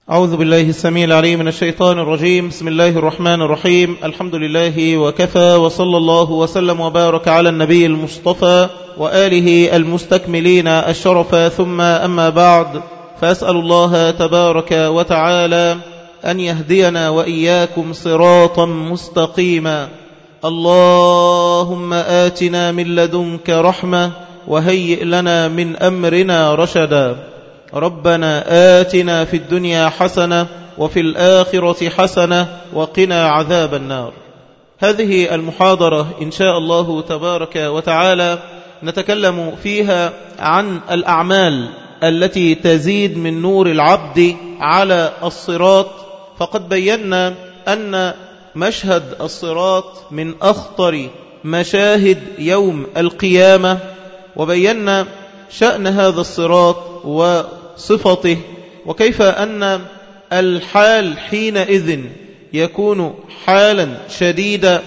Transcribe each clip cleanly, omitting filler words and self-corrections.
أعوذ بالله السميع العليم من الشيطان الرجيم. بسم الله الرحمن الرحيم. الحمد لله وكفى، وصلى الله وسلم وبارك على النبي المصطفى وآله المستكملين الشرف، ثم أما بعد، فأسأل الله تبارك وتعالى أن يهدينا وإياكم صراطا مستقيما. اللهم آتنا من لدنك رحمة وهيئ لنا من أمرنا رشدا. ربنا آتنا في الدنيا حسنة وفي الآخرة حسنة وقنا عذاب النار. هذه المحاضرة إن شاء الله تبارك وتعالى نتكلم فيها عن الأعمال التي تزيد من نور العبد على الصراط. فقد بينا أن مشهد الصراط من أخطر مشاهد يوم القيامة، وبينا شأن هذا الصراط وصفته، وكيف أن الحال حينئذ يكون حالا شديدا،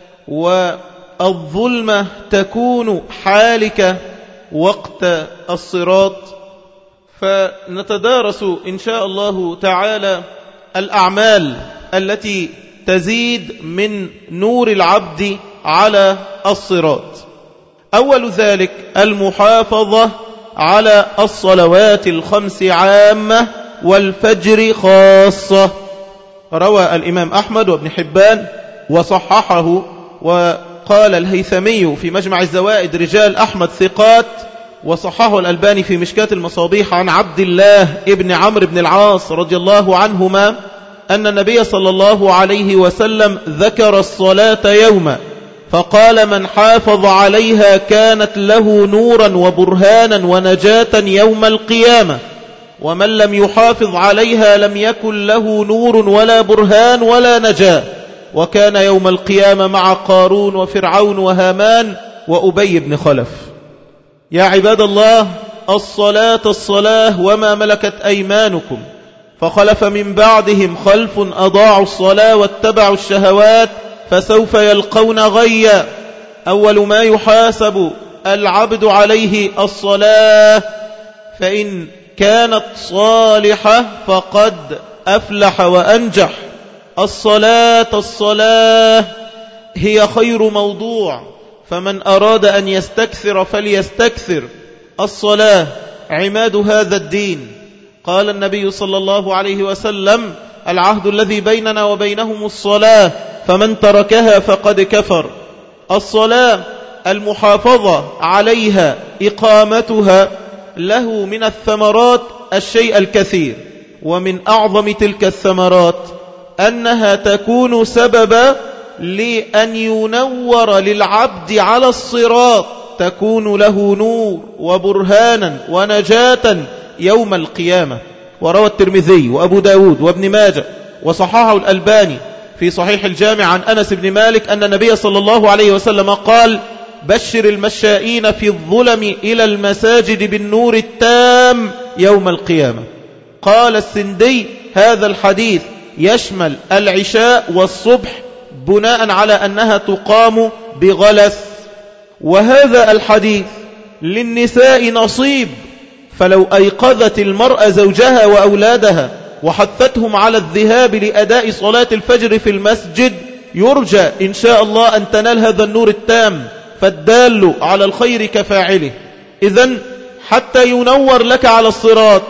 والظلمة تكون حالك وقت الصراط. فنتدارس إن شاء الله تعالى الأعمال التي تزيد من نور العبد على الصراط. أول ذلك المحافظة على الصلوات الخمس عامة والفجر خاصة. روى الإمام أحمد وابن حبان وصححه، وقال الهيثمي في مجمع الزوائد رجال أحمد ثقات، وصححه الألباني في مشكاة المصابيح عن عبد الله ابن عمرو بن العاص رضي الله عنهما أن النبي صلى الله عليه وسلم ذكر الصلاة يوما فقال: من حافظ عليها كانت له نورا وبرهانا ونجاة يوم القيامة، ومن لم يحافظ عليها لم يكن له نور ولا برهان ولا نجاة، وكان يوم القيامة مع قارون وفرعون وهامان وأبي بن خلف. يا عباد الله، الصلاة وما ملكت أيمانكم، فخلف من بعدهم خلف أضاعوا الصلاة واتبعوا الشهوات فسوف يلقون غيا. أول ما يحاسب العبد عليه الصلاة، فإن كانت صالحة فقد أفلح وأنجح. الصلاة هي خير موضوع، فمن أراد أن يستكثر فليستكثر. الصلاة عماد هذا الدين. قال النبي صلى الله عليه وسلم: العهد الذي بيننا وبينهم الصلاة، فمن تركها فقد كفر. الصلاة المحافظة عليها إقامتها له من الثمرات الشيء الكثير، ومن أعظم تلك الثمرات أنها تكون سببا لأن ينور للعبد على الصراط، تكون له نور وبرهانا ونجاة يوم القيامة. وروى الترمذي وأبو داود وابن ماجه وصححه الألباني في صحيح الجامع عن أنس بن مالك أن النبي صلى الله عليه وسلم قال: بشر المشائين في الظلم إلى المساجد بالنور التام يوم القيامة. قال السندي: هذا الحديث يشمل العشاء والصبح بناء على أنها تقام بغلس. وهذا الحديث للنساء نصيب، فلو أيقظت المرأة زوجها وأولادها وحثتهم على الذهاب لأداء صلاة الفجر في المسجد، يرجى إن شاء الله أن تنال هذا النور التام، فالدال على الخير كفاعله. إذن حتى ينور لك على الصراط،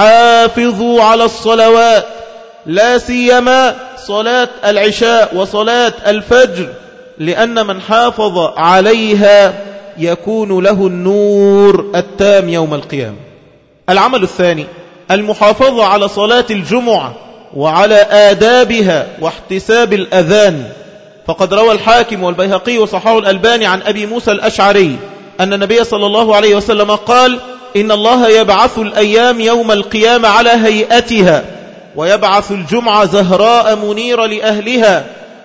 حافظوا على الصلوات، لا سيما صلاة العشاء وصلاة الفجر، لأن من حافظ عليها يكون له النور التام يوم القيامة. العمل الثاني المحافظة على صلاة الجمعة وعلى آدابها واحتساب الأذان. فقد روى الحاكم والبيهقي وصححه الألباني عن أبي موسى الأشعري أن النبي صلى الله عليه وسلم قال: إن الله يبعث الأيام يوم القيامة على هيئتها، ويبعث الجمعة زهراء منيرة لأهلها،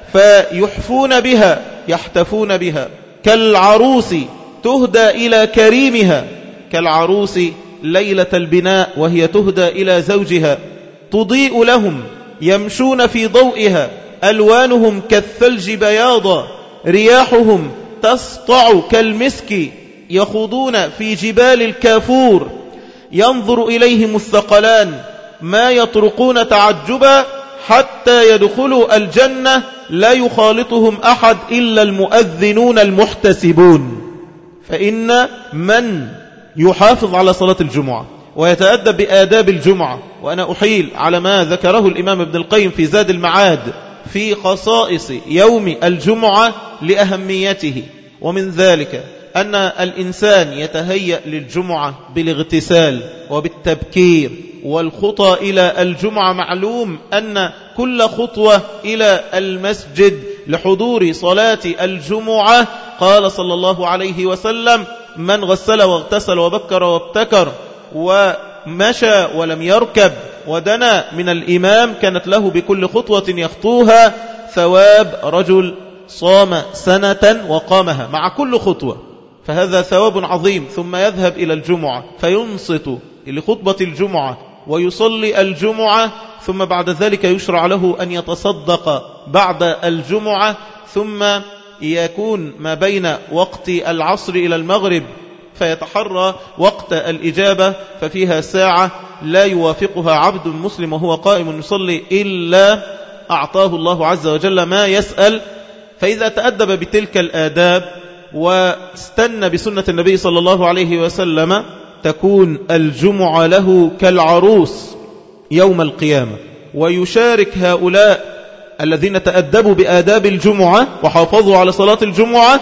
فيحفون بها يحتفون بها كالعروس تهدى إلى كريمها، كالعروس ليلة البناء وهي تهدى إلى زوجها، تضيء لهم يمشون في ضوئها، ألوانهم كالثلج بياضا، رياحهم تسطع كالمسك، يخوضون في جبال الكافور، ينظر إليهم الثقلان ما يطرقون تعجبا حتى يدخلوا الجنة لا يخالطهم أحد إلا المؤذنون المحتسبون. فإن من يحافظ على صلاة الجمعة ويتأدب بآداب الجمعة، وأنا أحيل على ما ذكره الإمام ابن القيم في زاد المعاد في خصائص يوم الجمعة لأهميته، ومن ذلك أن الإنسان يتهيأ للجمعة بالاغتسال وبالتبكير، والخطى إلى الجمعة معلوم أن كل خطوة إلى المسجد لحضور صلاة الجمعة قال صلى الله عليه وسلم: من غسل واغتسل وبكر وابتكر ومشى ولم يركب ودنا من الإمام كانت له بكل خطوة يخطوها ثواب رجل صام سنة وقامها مع كل خطوة، فهذا ثواب عظيم. ثم يذهب إلى الجمعة فينصت لخطبة الجمعة ويصلي الجمعة، ثم بعد ذلك يشرع له أن يتصدق بعد الجمعة، ثم يكون ما بين وقت العصر إلى المغرب فيتحرى وقت الإجابة، ففيها ساعة لا يوافقها عبد مسلم وهو قائم يصلي إلا أعطاه الله عز وجل ما يسأل. فإذا تأدب بتلك الآداب واستنى بسنة النبي صلى الله عليه وسلم تكون الجمعة له كالعروس يوم القيامة، ويشارك هؤلاء الذين تأدبوا بآداب الجمعة وحافظوا على صلاة الجمعة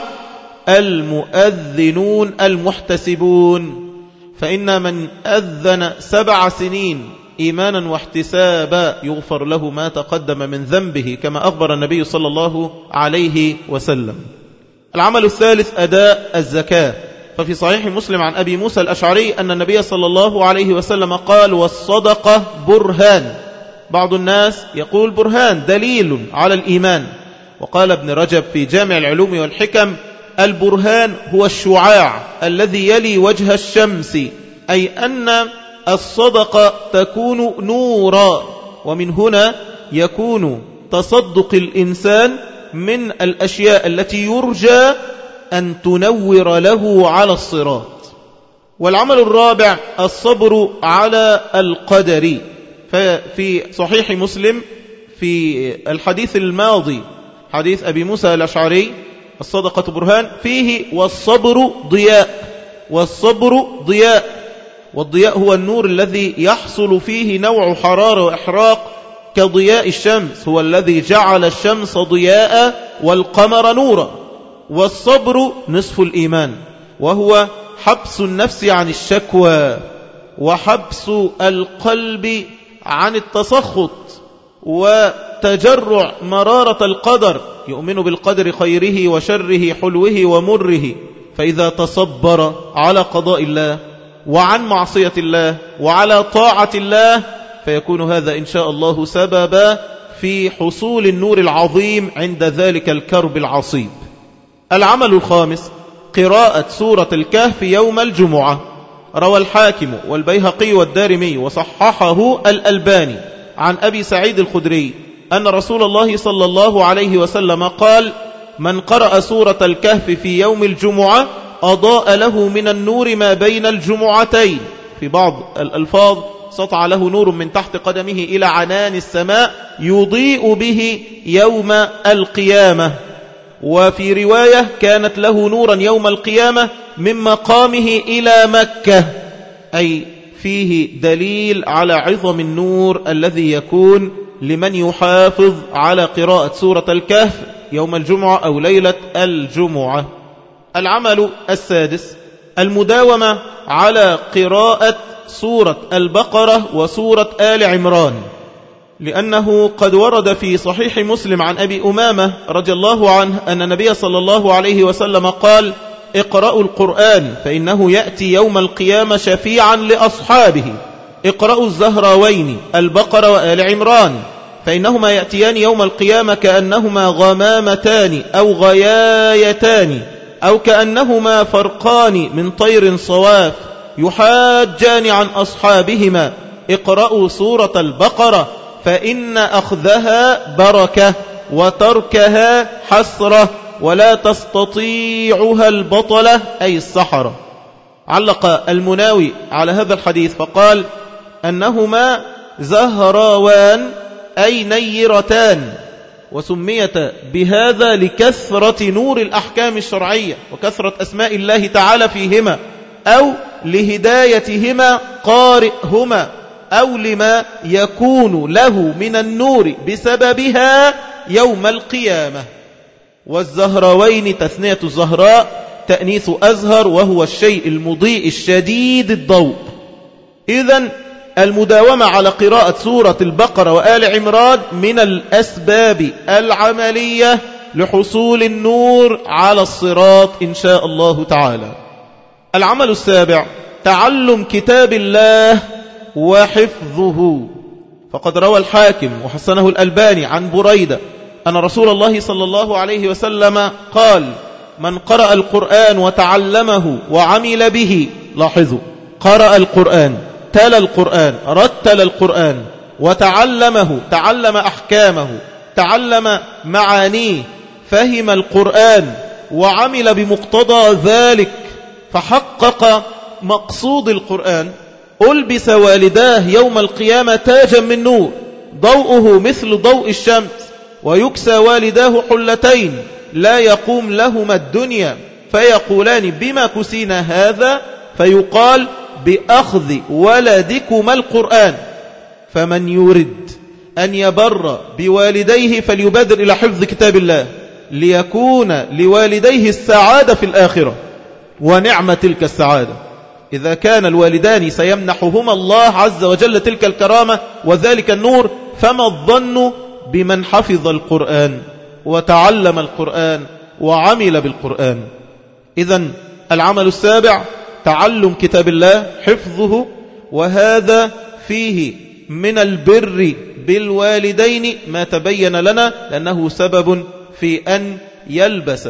المؤذنون المحتسبون. فإن من أذن 7 سنين إيمانا واحتسابا يغفر له ما تقدم من ذنبه كما أخبر النبي صلى الله عليه وسلم. العمل الثالث أداء الزكاة، ففي صحيح مسلم عن أبي موسى الأشعري أن النبي صلى الله عليه وسلم قال: والصدقة برهان. بعض الناس يقول برهان دليل على الإيمان، وقال ابن رجب في جامع العلوم والحكم: البرهان هو الشعاع الذي يلي وجه الشمس، أي أن الصدقة تكون نورا، ومن هنا يكون تصدق الإنسان من الأشياء التي يرجى أن تنور له على الصراط. والعمل الرابع الصبر على القدر، ففي صحيح مسلم في الحديث الماضي حديث أبي موسى الأشعري الصدقة برهان فيه والصبر ضياء، والصبر ضياء، والضياء هو النور الذي يحصل فيه نوع حرارة وإحراق كضياء الشمس، هو الذي جعل الشمس ضياء والقمر نورا. والصبر نصف الإيمان، وهو حبس النفس عن الشكوى وحبس القلب عن التسخط وتجرع مرارة القدر، يؤمن بالقدر خيره وشره حلوه ومره، فإذا تصبر على قضاء الله وعن معصية الله وعلى طاعة الله فيكون هذا إن شاء الله سببا في حصول النور العظيم عند ذلك الكرب العصيب. العمل الخامس قراءة سورة الكهف يوم الجمعة. روى الحاكم والبيهقي والدارمي وصححه الألباني عن أبي سعيد الخدري أن رسول الله صلى الله عليه وسلم قال: من قرأ سورة الكهف في يوم الجمعة أضاء له من النور ما بين الجمعتين. في بعض الألفاظ سطع له نور من تحت قدمه إلى عنان السماء يضيء به يوم القيامة. وفي رواية كانت له نورا يوم القيامة من مقامه إلى مكة، أي فيه دليل على عظم النور الذي يكون لمن يحافظ على قراءة سورة الكهف يوم الجمعة أو ليلة الجمعة. العمل السادس المداومة على قراءة سورة البقرة وسورة آل عمران، لأنه قد ورد في صحيح مسلم عن أبي أمامة رضي الله عنه أن النبي صلى الله عليه وسلم قال: اقرأوا القرآن فإنه يأتي يوم القيامة شفيعا لأصحابه. اقرأوا الزهراوين البقرة وآل عمران فإنهما يأتيان يوم القيامة كأنهما غمامتان أو غيايتان أو كأنهما فرقان من طير صواف يحاجان عن أصحابهما. اقرأوا سورة البقرة فإن أخذها بركة وتركها حسرة ولا تستطيعها البطلة أي السحرة. علق المناوي على هذا الحديث فقال أنهما زهراوان أي نيرتان، وسميت بهذا لكثرة نور الأحكام الشرعية وكثرة أسماء الله تعالى فيهما، أو لهدايتهما قارئهما، أو لما يكون له من النور بسببها يوم القيامة. والزهراوين تثنية الزهراء تأنيث أزهر، وهو الشيء المضيء الشديد الضوء. إذن المداومة على قراءة سورة البقرة وآل عمران من الأسباب العملية لحصول النور على الصراط إن شاء الله تعالى. العمل السابع تعلم كتاب الله وحفظه. فقد روى الحاكم وحسنه الألباني عن بريدة أن رسول الله صلى الله عليه وسلم قال: من قرأ القرآن وتعلمه وعمل به، لاحظوا، قرأ القرآن، تلا القرآن، رتل القرآن، وتعلمه، تعلم أحكامه، تعلم معانيه، فهم القرآن وعمل بمقتضى ذلك، فحقق مقصود القرآن، ألبس والداه يوم القيامة تاجا من نور ضوءه مثل ضوء الشمس، ويكسى والداه حلتين لا يقوم لهما الدنيا، فيقولان: بما كسينا هذا؟ فيقال: بأخذ ولدكما القرآن. فمن يرد أن يبر بوالديه فليبادر إلى حفظ كتاب الله، ليكون لوالديه السعادة في الآخرة، ونعم تلك السعادة إذا كان الوالدان سيمنحهما الله عز وجل تلك الكرامة وذلك النور، فما الظن بمن حفظ القرآن وتعلم القرآن وعمل بالقرآن. إذن العمل السابع تعلم كتاب الله، حفظه، وهذا فيه من البر بالوالدين ما تبين لنا، لأنه سبب في أن يلبس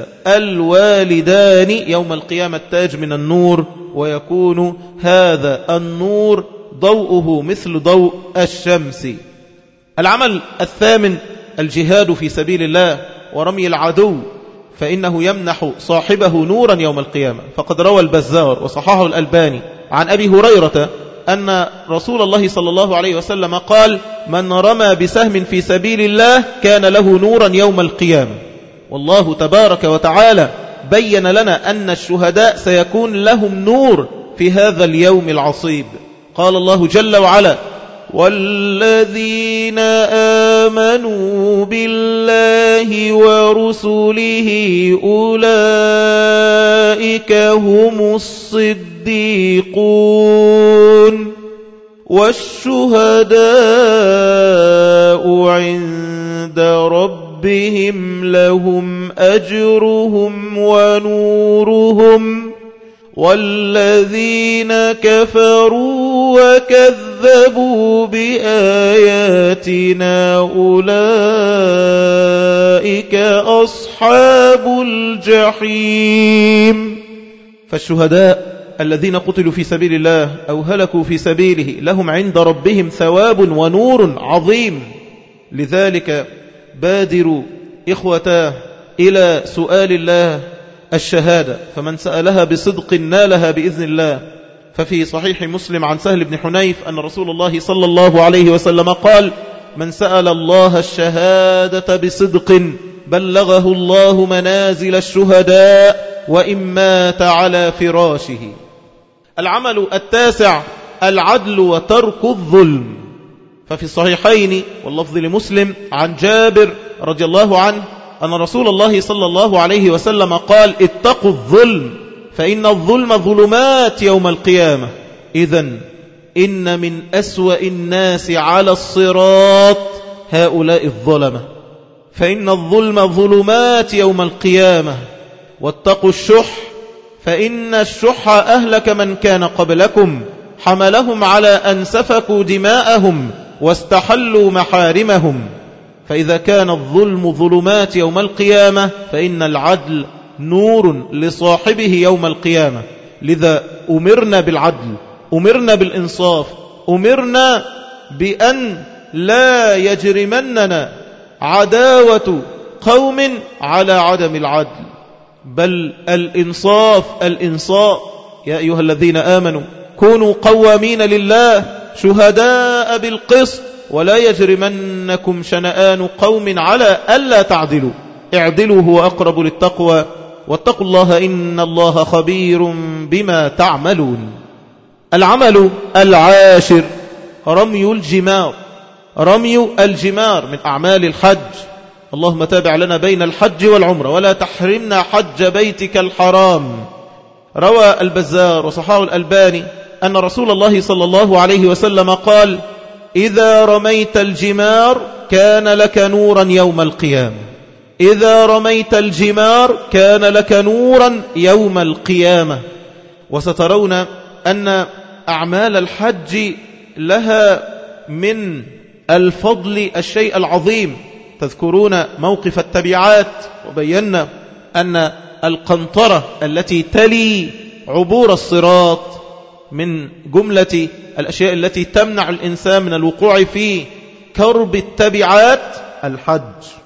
الوالدان يوم القيامة التاج من النور، ويكون هذا النور ضوءه مثل ضوء الشمس. العمل الثامن الجهاد في سبيل الله ورمي العدو، فإنه يمنح صاحبه نورا يوم القيامة. فقد روى البزار وصححه الألباني عن أبي هريرة أن رسول الله صلى الله عليه وسلم قال: من رمى بسهم في سبيل الله كان له نورا يوم القيامة. والله تبارك وتعالى بين لنا أن الشهداء سيكون لهم نور في هذا اليوم العصيب. قال الله جل وعلا: والذين آمنوا بالله ورسله أولئك هم الصديقون والشهداء عند ربهم لهم أجرهم ونورهم والذين كفروا وكذبوا بآياتنا أولئك أصحاب الجحيم. فالشهداء الذين قتلوا في سبيل الله أو هلكوا في سبيله لهم عند ربهم ثواب ونور عظيم. لذلك بادروا إخوتاه إلى سؤال الله الشهادة، فمن سألها بصدق نالها بإذن الله. ففي صحيح مسلم عن سهل بن حنيف أن رسول الله صلى الله عليه وسلم قال: من سأل الله الشهادة بصدق بلغه الله منازل الشهداء وإن مات على فراشه. العمل التاسع العدل وترك الظلم. ففي الصحيحين واللفظ لمسلم عن جابر رضي الله عنه أن رسول الله صلى الله عليه وسلم قال: اتقوا الظلم فإن الظلم ظلمات يوم القيامة. إذن إن من أسوأ الناس على الصراط هؤلاء الظلمة، فإن الظلم ظلمات يوم القيامة. واتقوا الشح فإن الشح أهلك من كان قبلكم، حملهم على أن سفكوا دماءهم واستحلوا محارمهم. فإذا كان الظلم ظلمات يوم القيامة فإن العدل نور لصاحبه يوم القيامة. لذا أمرنا بالعدل، أمرنا بالإنصاف، أمرنا بأن لا يجرمننا عداوة قوم على عدم العدل، بل الإنصاف الإنصاف. يا أيها الذين آمنوا كونوا قوامين لله شهداء بالقسط ولا يجرمنكم شنآن قوم على ألا تعدلوا اعدلوا هو أقرب للتقوى واتقوا الله إن الله خبير بما تعملون. العمل العاشر رمي الجمار. رمي الجمار من أعمال الحج. اللهم تابع لنا بين الحج والعمرة ولا تحرمنا حج بيتك الحرام. روى البزار وصححه الألباني أن رسول الله صلى الله عليه وسلم قال: إذا رميت الجمار كان لك نورا يوم القيامة. إذا رميت الجمار كان لك نورا يوم القيامة. وسترون أن أعمال الحج لها من الفضل الشيء العظيم. تذكرون موقف التبعات وبينا أن القنطرة التي تلي عبور الصراط من جملة الأشياء التي تمنع الإنسان من الوقوع في كرب التبعات الحج.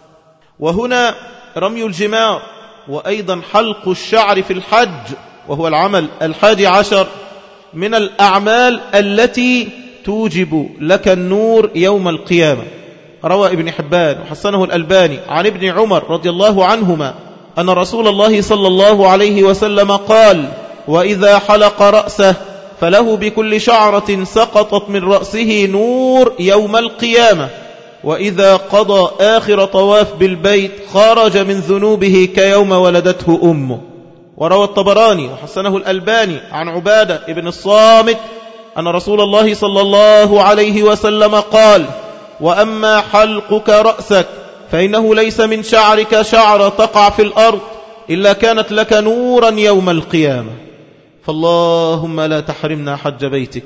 وهنا رمي الجمار وأيضا حلق الشعر في الحج، وهو العمل 11 من الأعمال التي توجب لك النور يوم القيامة. روى ابن حبان وحسنه الألباني عن ابن عمر رضي الله عنهما أن رسول الله صلى الله عليه وسلم قال: وإذا حلق رأسه فله بكل شعرة سقطت من رأسه نور يوم القيامة، وإذا قضى آخر طواف بالبيت خرج من ذنوبه كيوم ولدته أمه. وروى الطبراني وحسنه الألباني عن عبادة ابن الصامت أن رسول الله صلى الله عليه وسلم قال: وأما حلقك رأسك فإنه ليس من شعرك شعر تقع في الأرض إلا كانت لك نورا يوم القيامة. فاللهم لا تحرمنا حج بيتك.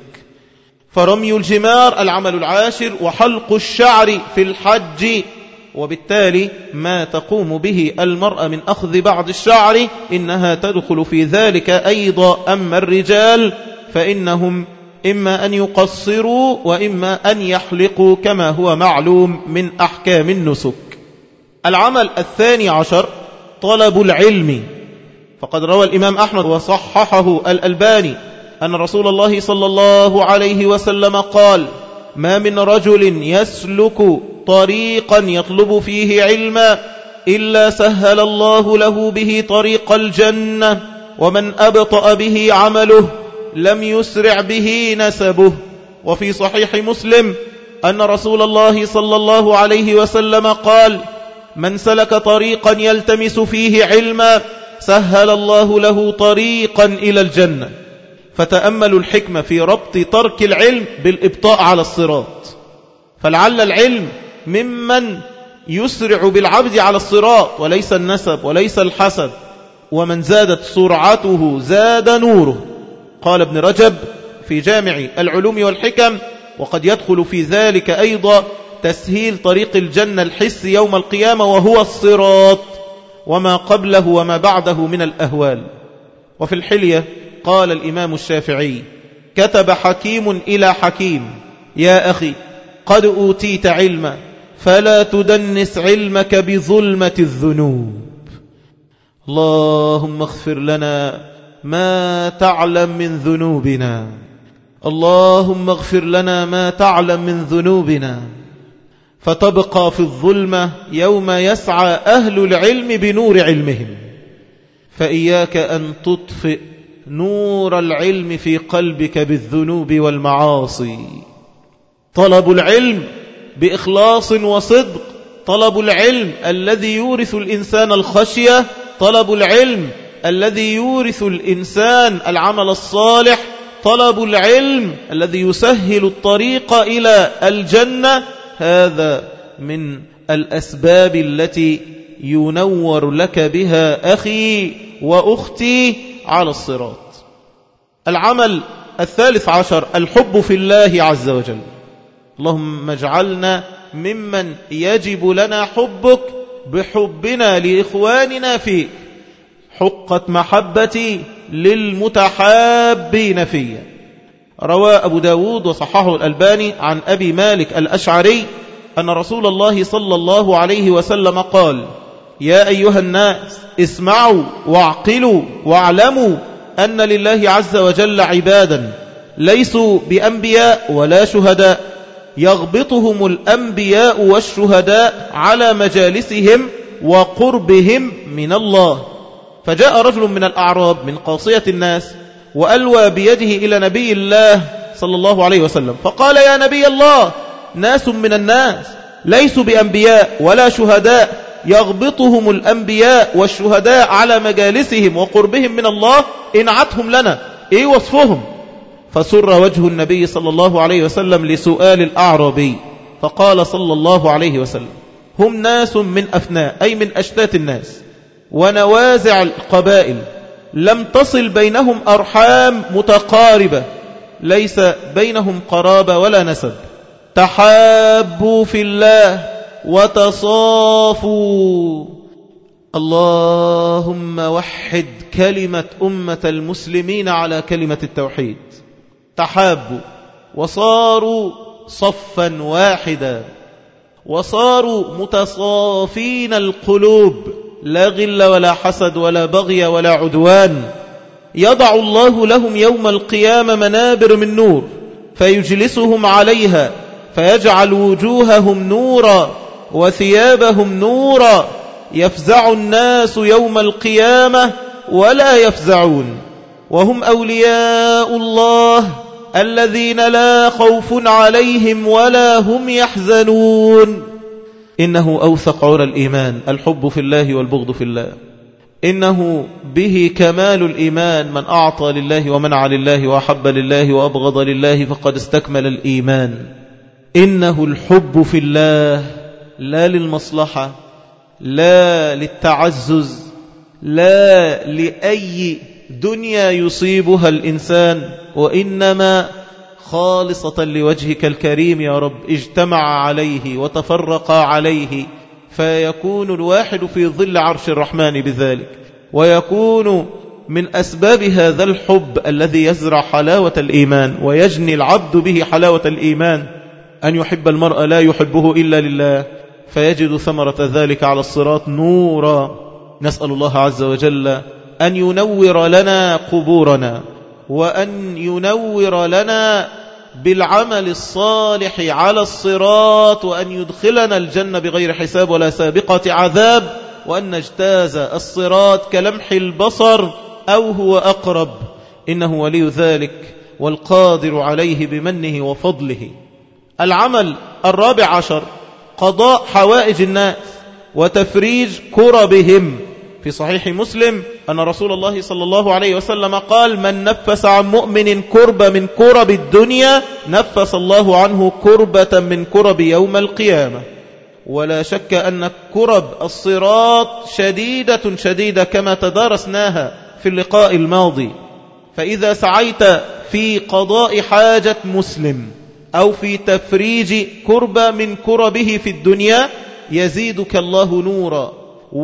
فرمي الجمار العمل العاشر، وحلق الشعر في الحج، وبالتالي ما تقوم به المرأة من أخذ بعض الشعر إنها تدخل في ذلك أيضا. أما الرجال فإنهم إما أن يقصروا وإما أن يحلقوا كما هو معلوم من أحكام النسك. العمل 12 طلب العلم. فقد روى الإمام أحمد وصححه الألباني أن رسول الله صلى الله عليه وسلم قال: ما من رجل يسلك طريقا يطلب فيه علما إلا سهل الله له به طريق الجنة، ومن أبطأ به عمله لم يسرع به نسبه. وفي صحيح مسلم أن رسول الله صلى الله عليه وسلم قال: من سلك طريقا يلتمس فيه علما سهل الله له طريقا إلى الجنة. فتأملوا الحكمة في ربط ترك العلم بالإبطاء على الصراط. فلعل العلم ممن يسرع بالعبد على الصراط، وليس النسب وليس الحسب. ومن زادت سرعته زاد نوره. قال ابن رجب في جامع العلوم والحكم: وقد يدخل في ذلك أيضا تسهيل طريق الجنة الحس يوم القيامة، وهو الصراط وما قبله وما بعده من الأهوال. وفي الحلية قال الإمام الشافعي: كتب حكيم إلى حكيم: يا أخي قد أوتيت علما فلا تدنس علمك بظلمة الذنوب. اللهم اغفر لنا ما تعلم من ذنوبنا، اللهم اغفر لنا ما تعلم من ذنوبنا، فتبقى في الظلمة يوم يسعى أهل العلم بنور علمهم. فإياك أن تطفئ نور العلم في قلبك بالذنوب والمعاصي. طلب العلم بإخلاص وصدق، طلب العلم الذي يورث الإنسان الخشية، طلب العلم الذي يورث الإنسان العمل الصالح، طلب العلم الذي يسهل الطريق إلى الجنة. هذا من الأسباب التي ينور لك بها أخي وأختي على الصراط. العمل 13 الحب في الله عز وجل. اللهم اجعلنا ممن يجب لنا حبك بحبنا لإخواننا فيك. حقت محبتي للمتحابين فيه. روى أبو داود وصححه الألباني عن أبي مالك الأشعري أن رسول الله صلى الله عليه وسلم قال: يا أيها الناس اسمعوا واعقلوا واعلموا أن لله عز وجل عبادا ليسوا بأنبياء ولا شهداء، يغبطهم الأنبياء والشهداء على مجالسهم وقربهم من الله. فجاء رجل من الأعراب من قاصية الناس وألوى بيده إلى نبي الله صلى الله عليه وسلم فقال: يا نبي الله، ناس من الناس ليسوا بأنبياء ولا شهداء، يغبطهم الأنبياء والشهداء على مجالسهم وقربهم من الله، انعتهم لنا، ايه وصفهم؟ فسر وجه النبي صلى الله عليه وسلم لسؤال الأعرابي، فقال صلى الله عليه وسلم: هم ناس من أفناء، أي من أشتات الناس، ونوازع القبائل، لم تصل بينهم أرحام متقاربة، ليس بينهم قرابة ولا نسب، تحابوا في الله وتصافوا. اللهم وحد كلمة أمة المسلمين على كلمة التوحيد. تحابوا وصاروا صفا واحدا، وصاروا متصافين القلوب، لا غل ولا حسد ولا بغي ولا عدوان. يضع الله لهم يوم القيامة منابر من نور فيجلسهم عليها، فيجعل وجوههم نورا وثيابهم نورا، يفزع الناس يوم القيامة ولا يفزعون، وهم أولياء الله الذين لا خوف عليهم ولا هم يحزنون. إنه أوثق عرى الإيمان الحب في الله والبغض في الله، إنه به كمال الإيمان، من أعطى لله ومنع لله وأحب لله وأبغض لله فقد استكمل الإيمان. إنه الحب في الله، لا للمصلحة، لا للتعزز، لا لأي دنيا يصيبها الإنسان، وإنما خالصة لوجهك الكريم يا رب. اجتمع عليه وتفرق عليه، فيكون الواحد في ظل عرش الرحمن بذلك، ويكون من أسباب هذا الحب الذي يزرع حلاوة الإيمان ويجني العبد به حلاوة الإيمان، أن يحب المرء لا يحبه إلا لله، فيجد ثمرة ذلك على الصراط نورا. نسأل الله عز وجل أن ينور لنا قبورنا، وأن ينور لنا بالعمل الصالح على الصراط، وأن يدخلنا الجنة بغير حساب ولا سابقة عذاب، وأن نجتاز الصراط كلمح البصر أو هو أقرب، إنه ولي ذلك والقادر عليه بمنه وفضله. العمل 14: قضاء حوائج الناس وتفريج كربهم. في صحيح مسلم أن رسول الله صلى الله عليه وسلم قال: من نفس عن مؤمن كرب من كرب الدنيا نفس الله عنه كربة من كرب يوم القيامة. ولا شك أن كرب الصراط شديدة كما تدارسناها في اللقاء الماضي. فإذا سعيت في قضاء حاجة مسلم أو في تفريج كربة من كربه في الدنيا يزيدك الله نورا،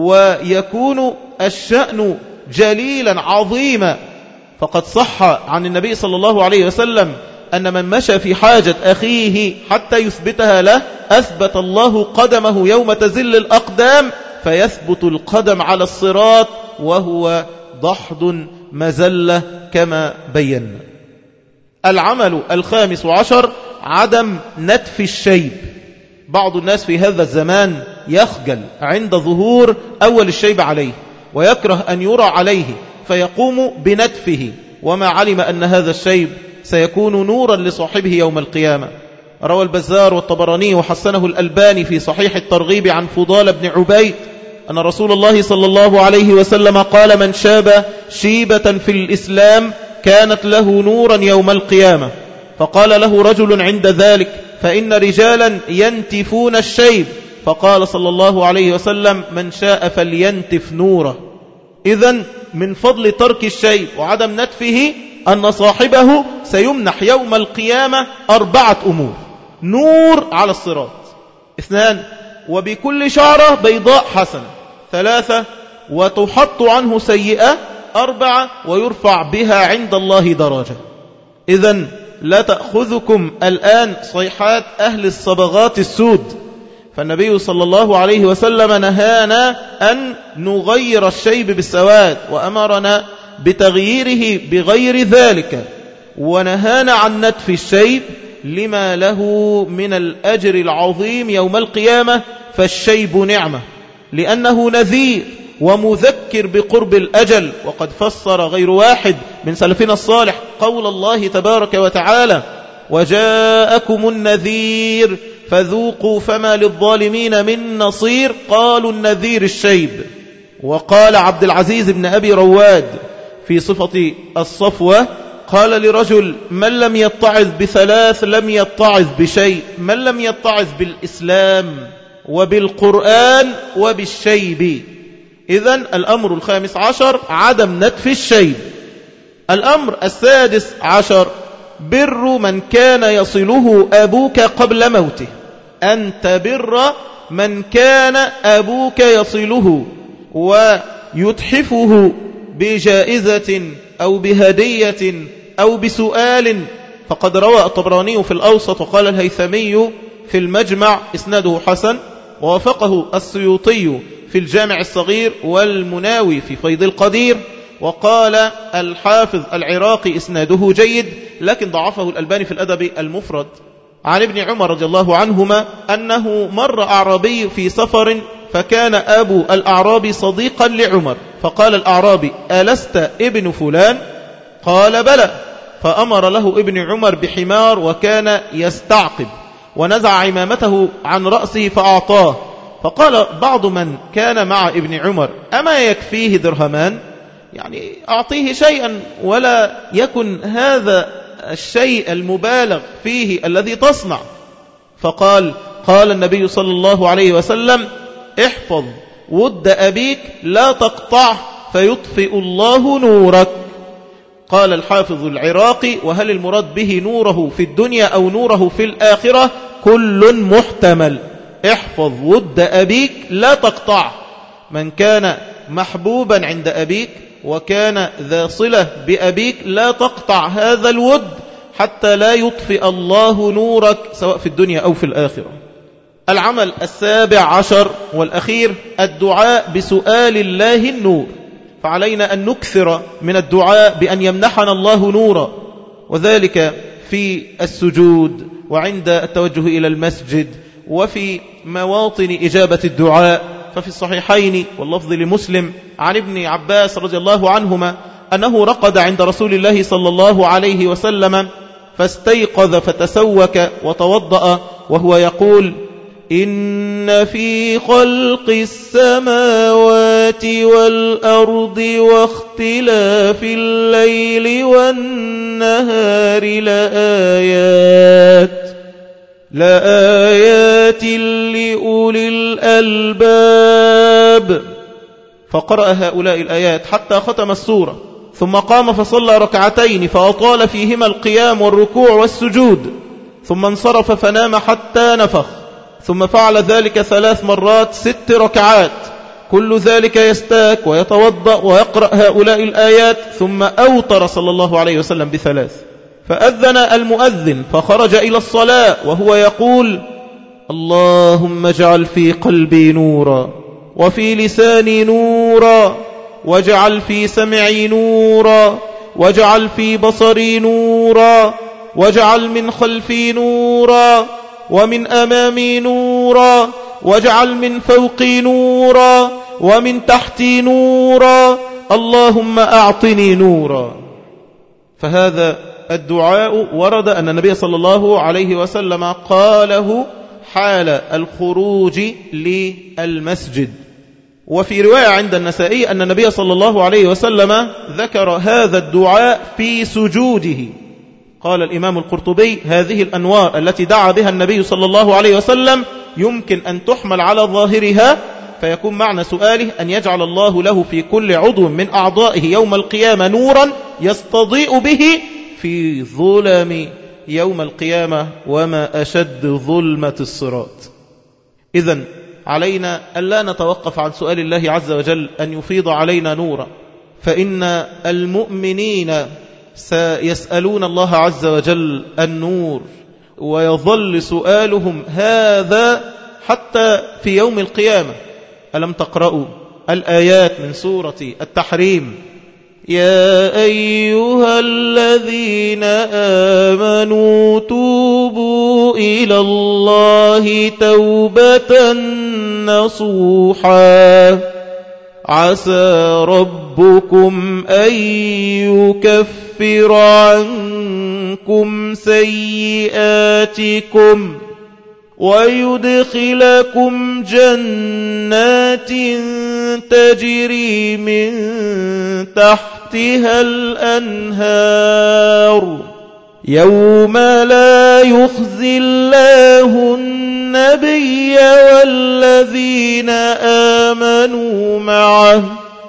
ويكون الشأن جليلا عظيما. فقد صح عن النبي صلى الله عليه وسلم أن من مشى في حاجة أخيه حتى يثبتها له أثبت الله قدمه يوم تزل الأقدام، فيثبت القدم على الصراط وهو ضحض مزلة كما بينا. العمل 15: عدم نتف الشيب. بعض الناس في هذا الزمان يخجل عند ظهور أول الشيب عليه، ويكره أن يرى عليه، فيقوم بنتفه، وما علم أن هذا الشيب سيكون نورا لصاحبه يوم القيامة. روى البزار والطبراني وحسنه الألباني في صحيح الترغيب عن فضال بن عبيد أن رسول الله صلى الله عليه وسلم قال: من شاب شيبة في الإسلام كانت له نورا يوم القيامة. فقال له رجل عند ذلك: فإن رجالا ينتفون الشيب. فقال صلى الله عليه وسلم: من شاء فلينتف نوره. إذن من فضل ترك الشيب وعدم نتفه أن صاحبه سيمنح يوم القيامة 4 أمور: نور على الصراط، 2، وبكل شعرة بيضاء حسنة، 3، وتحط عنه سيئة، 4، ويرفع بها عند الله درجة. إذن لا تأخذكم الآن صيحات أهل الصبغات السود، فالنبي صلى الله عليه وسلم نهانا أن نغير الشيب بالسواد، وأمرنا بتغييره بغير ذلك. ونهانا عن نتف الشيب لما له من الأجر العظيم يوم القيامة. فالشيب نعمة لأنه نذير ومذكر بقرب الأجل. وقد فسر غير واحد من سلفنا الصالح قول الله تبارك وتعالى: وجاءكم النذير فذوقوا فما للظالمين من نصير. قالوا النذير الشيب. وقال عبد العزيز بن أبي رواد في صفة الصفوة قال لرجل: من لم يتعظ بثلاث لم يتعظ بشيء، من لم يتعظ بالإسلام وبالقرآن وبالشيب. إذن الأمر الخامس عشر عدم نتف الشيب. الأمر السادس عشر بر من كان يصله أبوك قبل موته. أن تبر من كان أبوك يصله ويتحفه بجائزة أو بهدية أو بسؤال. فقد روى الطبراني في الأوسط وقال الهيثمي في المجمع إسناده حسن، ووافقه السيوطي في الجامع الصغير والمناوي في فيض القدير، وقال الحافظ العراقي إسناده جيد، لكن ضعفه الألباني في الأدب المفرد. عن ابن عمر رضي الله عنهما أنه مر أعرابي في سفر فكان أبو الأعرابي صديقا لعمر، فقال الأعرابي: ألست ابن فلان؟ قال: بلى. فأمر له ابن عمر بحمار وكان يستعقب، ونزع عمامته عن رأسه فأعطاه. فقال بعض من كان مع ابن عمر: أما يكفيه درهمان؟ يعني أعطيه شيئا ولا يكن هذا الشيء المبالغ فيه الذي تصنع. فقال النبي صلى الله عليه وسلم: احفظ ود أبيك لا تقطعه فيطفئ الله نورك. قال الحافظ العراقي: وهل المراد به نوره في الدنيا أو نوره في الآخرة؟ كل محتمل. احفظ ود أبيك لا تقطعه. من كان محبوبا عند أبيك وكان ذا صلة بأبيك لا تقطع هذا الود حتى لا يطفئ الله نورك سواء في الدنيا أو في الآخرة. العمل السابع عشر والأخير الدعاء بسؤال الله النور. فعلينا أن نكثر من الدعاء بأن يمنحنا الله نورا، وذلك في السجود وعند التوجه إلى المسجد وفي مواطن إجابة الدعاء. ففي الصحيحين واللفظ لمسلم عن ابن عباس رضي الله عنهما أنه رقد عند رسول الله صلى الله عليه وسلم فاستيقظ فتسوك وتوضأ وهو يقول: إن في خلق السماوات والأرض واختلاف الليل والنهار لآيات لأولي الألباب. فقرأ هؤلاء الآيات حتى ختم السورة، ثم قام فصلى ركعتين فأطال فيهما القيام والركوع والسجود، ثم انصرف فنام حتى نفخ، ثم فعل ذلك 3 مرات 6 ركعات. كل ذلك يستاك ويتوضأ ويقرأ هؤلاء الآيات، ثم أوتر صلى الله عليه وسلم ب3. فأذن المؤذن فخرج إلى الصلاة وهو يقول: اللهم اجعل في قلبي نورا، وفي لساني نورا، واجعل في سمعي نورا، واجعل في بصري نورا، واجعل من خلفي نورا، ومن أمامي نورا، واجعل من فوقي نورا، ومن تحتي نورا، اللهم أعطني نورا. فهذا الدعاء ورد أن النبي صلى الله عليه وسلم قاله حال الخروج للمسجد. وفي رواية عند النسائي أن النبي صلى الله عليه وسلم ذكر هذا الدعاء في سجوده. قال الإمام القرطبي: هذه الأنوار التي دعا بها النبي صلى الله عليه وسلم يمكن أن تحمل على ظاهرها، فيكون معنى سؤاله أن يجعل الله له في كل عضو من أعضائه يوم القيامة نورا يستضيء به في ظلم يوم القيامة، وما أشد ظلمة الصراط. إذن علينا ألا نتوقف عن سؤال الله عز وجل أن يفيض علينا نورا، فإن المؤمنين سيسألون الله عز وجل النور، ويظل سؤالهم هذا حتى في يوم القيامة. ألم تقرأوا الآيات من سورة التحريم يا أيها الذين آمنوا توبوا إلى الله توبة نصوحا عسى ربكم أن يكفر عنكم سيئاتكم ويدخلكم جنات تجري من تحتها الأنهار يوم لا يخزي الله النبي والذين آمنوا معه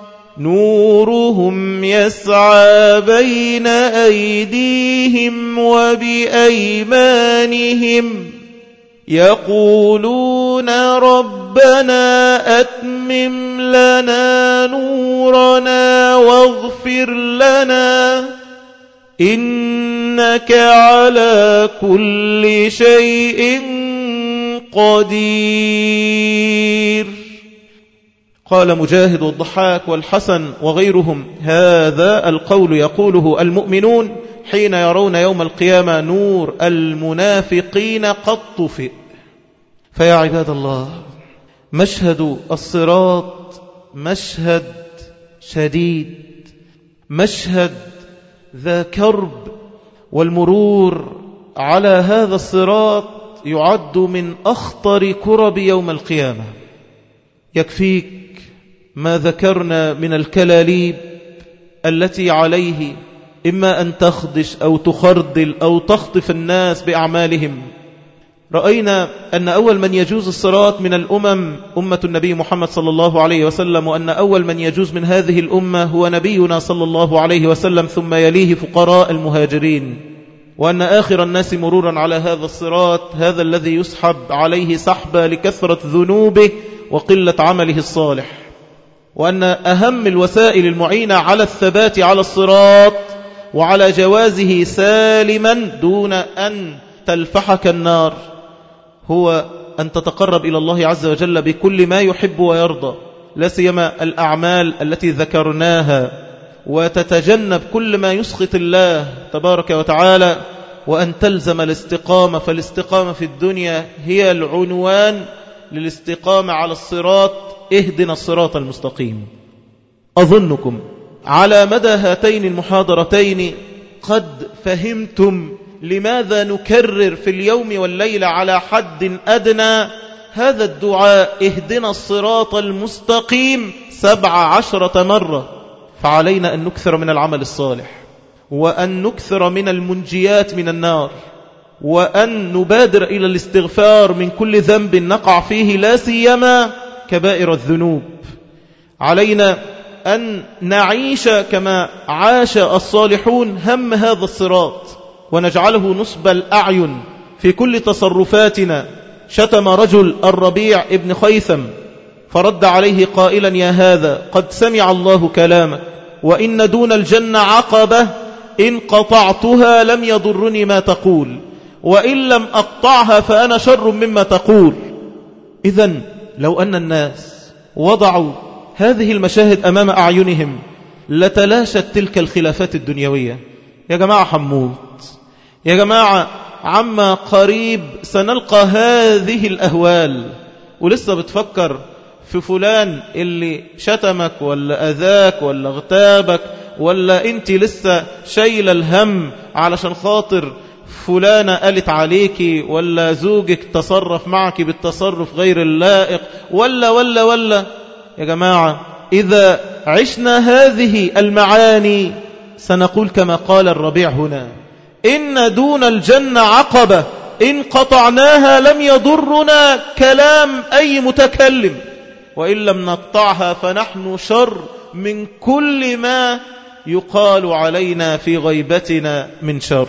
نورهم يسعى بين أيديهم وبأيمانهم يقولون ربنا أتمم لنا نورنا واغفر لنا إنك على كل شيء قدير. قال مجاهد والضحاك والحسن وغيرهم هذا القول يقوله المؤمنون حين يرون يوم القيامة نور المنافقين قد طفئ. فيا عباد الله، مشهد الصراط مشهد شديد، مشهد ذا كرب، والمرور على هذا الصراط يعد من أخطر كرب يوم القيامة. يكفيك ما ذكرنا من الكلاليب التي عليه إما أن تخدش أو تخردل أو تخطف الناس بأعمالهم. رأينا أن أول من يجوز الصراط من الأمم أمة النبي محمد صلى الله عليه وسلم، وأن أول من يجوز من هذه الأمة هو نبينا صلى الله عليه وسلم، ثم يليه فقراء المهاجرين، وأن آخر الناس مرورا على هذا الصراط هذا الذي يسحب عليه سحبا لكثرة ذنوبه وقلة عمله الصالح، وأن أهم الوسائل المعينة على الثبات على الصراط وعلى جوازه سالما دون أن تلفحك النار هو أن تتقرب إلى الله عز وجل بكل ما يحب ويرضى، لا سيما الأعمال التي ذكرناها، وتتجنب كل ما يسخط الله تبارك وتعالى، وأن تلزم الاستقامة، فالاستقامة في الدنيا هي العنوان للاستقامة على الصراط. اهدنا الصراط المستقيم. أظنكم على مدى هاتين المحاضرتين قد فهمتم لماذا نكرر في اليوم والليلة على حد أدنى هذا الدعاء اهدنا الصراط المستقيم 17 مرة. فعلينا أن نكثر من العمل الصالح، وأن نكثر من المنجيات من النار، وأن نبادر إلى الاستغفار من كل ذنب نقع فيه، لا سيما كبائر الذنوب. علينا أن نعيش كما عاش الصالحون هم هذا الصراط، ونجعله نصب الأعين في كل تصرفاتنا. شتم رجل الربيع ابن خيثم فرد عليه قائلا يا هذا قد سمع الله كلامك، وإن دون الجنة عقبة إن قطعتها لم يضرني ما تقول، وإن لم أقطعها فأنا شر مما تقول. إذن لو أن الناس وضعوا هذه المشاهد أمام أعينهم لتلاشت تلك الخلافات الدنيوية. يا جماعة حموت، يا جماعة عما قريب سنلقى هذه الأهوال، ولسه بتفكر في فلان اللي شتمك ولا أذاك ولا اغتابك، ولا انت لسه شايل الهم علشان خاطر فلانة قالت عليكي، ولا زوجك تصرف معك بالتصرف غير اللائق، ولا يا جماعة إذا عشنا هذه المعاني سنقول كما قال الربيع هنا إن دون الجنة عقبة إن قطعناها لم يضرنا كلام أي متكلم، وإن لم نقطعها فنحن شر من كل ما يقال علينا في غيبتنا من شر.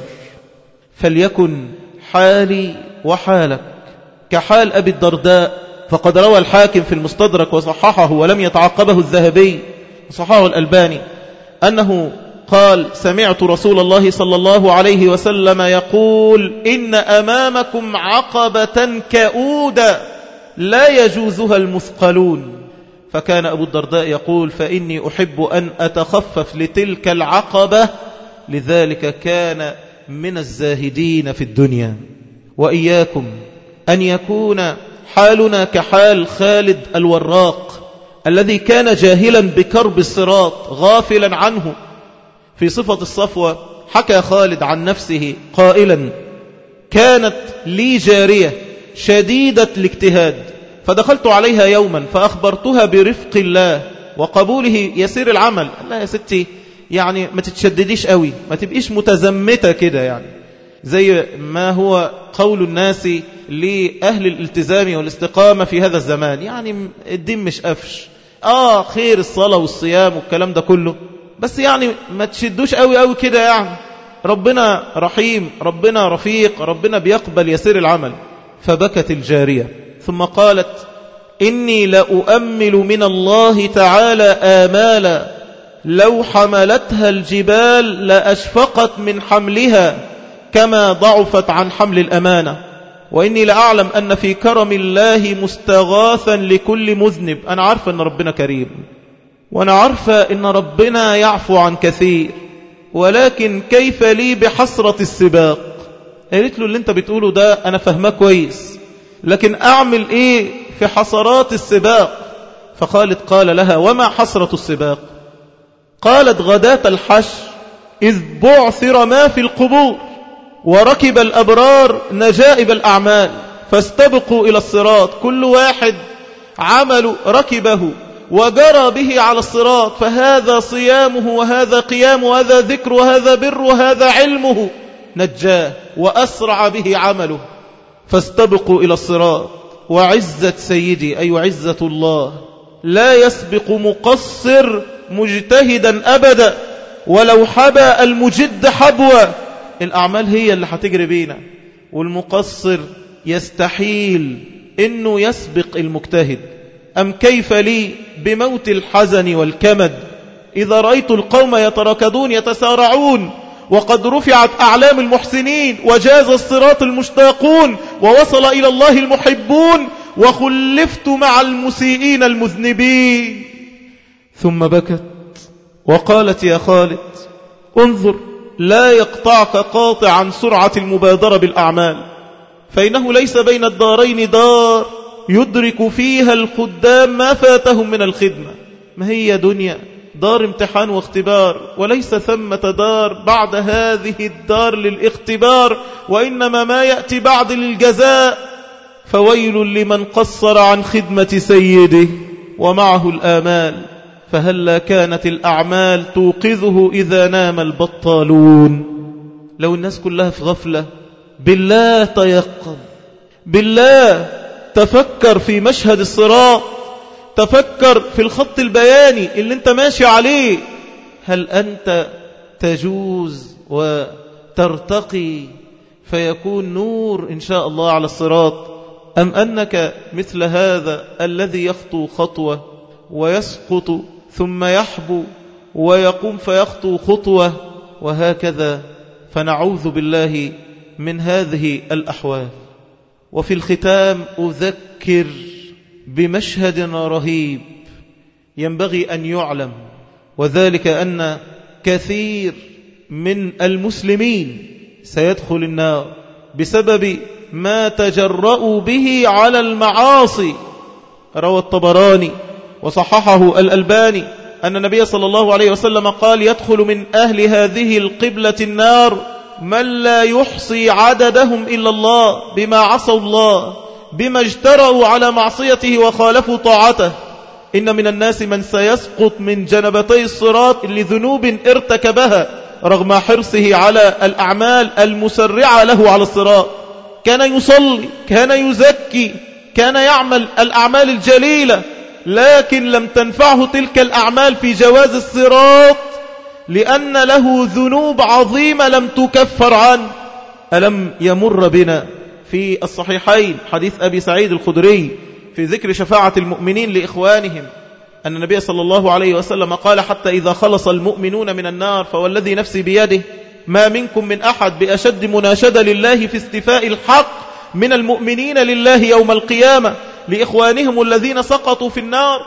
فليكن حالي وحالك كحال أبي الدرداء، فقد روى الحاكم في المستدرك وصححه ولم يتعقبه الذهبي وصححه الألباني أنه قال سمعت رسول الله صلى الله عليه وسلم يقول إن أمامكم عقبة كؤودة لا يجوزها المثقلون، فكان أبو الدرداء يقول فإني أحب أن أتخفف لتلك العقبة، لذلك كان من الزاهدين في الدنيا. وإياكم أن يكون حالنا كحال خالد الوراق الذي كان جاهلا بكرب الصراط غافلا عنه. في صفة الصفوة حكى خالد عن نفسه قائلا كانت لي جارية شديدة الاجتهاد، فدخلت عليها يوما فأخبرتها برفق الله وقبوله يسير العمل. لا يا ستي يعني ما تتشدديش قوي، ما تبقيش متزمتة كده، يعني زي ما هو قول الناس لأهل الالتزام والاستقامة في هذا الزمان، يعني الدين مش قفش، خير الصلاة والصيام والكلام ده كله، بس يعني ما تشدوش قوي كده، يعني ربنا رحيم، ربنا رفيق، ربنا بيقبل يسير العمل. فبكت الجارية ثم قالت إني لأؤمل من الله تعالى آمالا لو حملتها الجبال لأشفقت من حملها كما ضعفت عن حمل الأمانة، وإني لأعلم أن في كرم الله مستغاثا لكل مذنب. أنا عارفة أن ربنا كريم، وأنا عارفة أن ربنا يعفو عن كثير، ولكن كيف لي بحسرة السباق؟ قالت له اللي انت بتقوله ده أنا فهمه كويس، لكن أعمل إيه في حسرات السباق؟ فخالد قال لها وما حسرة السباق؟ قالت غداة الحشر إذ بعثر ما في القبور وركب الأبرار نجائب الأعمال فاستبقوا إلى الصراط، كل واحد عمل ركبه وجرى به على الصراط، فهذا صيامه وهذا قيامه وهذا ذكر وهذا بر وهذا علمه، نجاه وأسرع به عمله فاستبقوا إلى الصراط. وعزة سيدي أي عزة الله لا يسبق مقصر مجتهدا أبدا ولو حبى المجد حبوة. الأعمال هي اللي هتجري بينا، والمقصر يستحيل إنه يسبق المجتهد. أم كيف لي بموت الحزن والكمد إذا رأيت القوم يتراكضون يتسارعون وقد رفعت أعلام المحسنين وجاز الصراط المشتاقون ووصل إلى الله المحبون وخلفت مع المسيئين المذنبين. ثم بكت وقالت يا خالد انظر لا يقطعك قاطع عن سرعة المبادرة بالأعمال، فإنه ليس بين الدارين دار يدرك فيها الخدام ما فاتهم من الخدمة. ما هي دنيا دار امتحان واختبار، وليس ثمة دار بعد هذه الدار للاختبار، وإنما ما يأتي بعد للجزاء. فويل لمن قصر عن خدمة سيده ومعه الآمال، فهلا كانت الأعمال توقظه إذا نام البطالون. لو الناس كلها في غفلة بالله تيقظ، بالله تفكر في مشهد الصراط، تفكر في الخط البياني اللي انت ماشي عليه. هل أنت تجوز وترتقي فيكون نور إن شاء الله على الصراط، أم أنك مثل هذا الذي يخطو خطوة ويسقط ثم يحبو ويقوم فيخطو خطوة وهكذا؟ فنعوذ بالله من هذه الأحوال. وفي الختام أذكر بمشهد رهيب ينبغي أن يعلم، وذلك أن كثير من المسلمين سيدخل النار بسبب ما تجرؤوا به على المعاصي. روى الطبراني وصححه الألباني أن النبي صلى الله عليه وسلم قال يدخل من أهل هذه القبلة النار من لا يحصي عددهم إلا الله بما عصوا الله، بما اجترأوا على معصيته وخالفوا طاعته. إن من الناس من سيسقط من جنبتي الصراط لذنوب ارتكبها رغم حرصه على الأعمال المسرعة له على الصراط. كان يصلي، كان يزكي، كان يعمل الأعمال الجليلة، لكن لم تنفعه تلك الأعمال في جواز الصراط لأن له ذنوب عظيمة لم تكفر عنه. ألم يمر بنا في الصحيحين حديث أبي سعيد الخدري في ذكر شفاعة المؤمنين لإخوانهم أن النبي صلى الله عليه وسلم قال حتى إذا خلص المؤمنون من النار فوالذي نفسي بيده ما منكم من أحد بأشد مناشدة لله في استفاء الحق من المؤمنين لله يوم القيامة لإخوانهم الذين سقطوا في النار.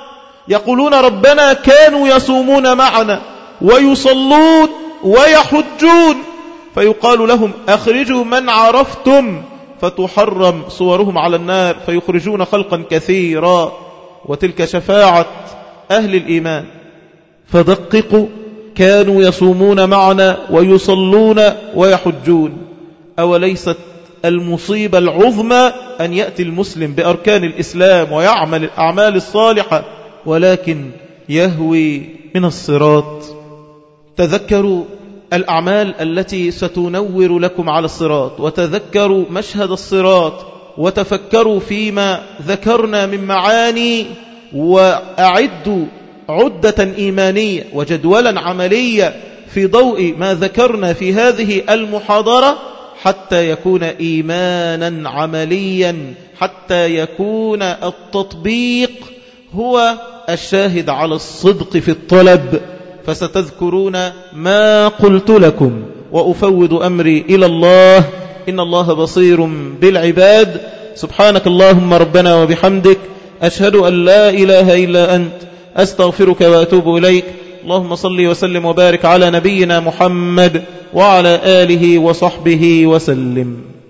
يقولون ربنا كانوا يصومون معنا ويصلون ويحجون، فيقال لهم أخرجوا من عرفتم، فتحرم صورهم على النار فيخرجون خلقا كثيرا. وتلك شفاعة أهل الإيمان. فدققوا، كانوا يصومون معنا ويصلون ويحجون. أوليست المصيبة العظمى أن يأتي المسلم بأركان الإسلام ويعمل الأعمال الصالحة ولكن يهوي من الصراط؟ تذكروا الأعمال التي ستنور لكم على الصراط، وتذكروا مشهد الصراط، وتفكروا فيما ذكرنا من معاني، وأعدوا عدة إيمانية وجدولا عملية في ضوء ما ذكرنا في هذه المحاضرة، حتى يكون إيمانا عمليا، حتى يكون التطبيق هو الشاهد على الصدق في الطلب. فستذكرون ما قلت لكم، وأفوض أمري إلى الله، إن الله بصير بالعباد. سبحانك اللهم ربنا وبحمدك، أشهد أن لا إله إلا أنت، أستغفرك وأتوب إليك. اللهم صل وسلم وبارك على نبينا محمد وعلى آله وصحبه وسلم.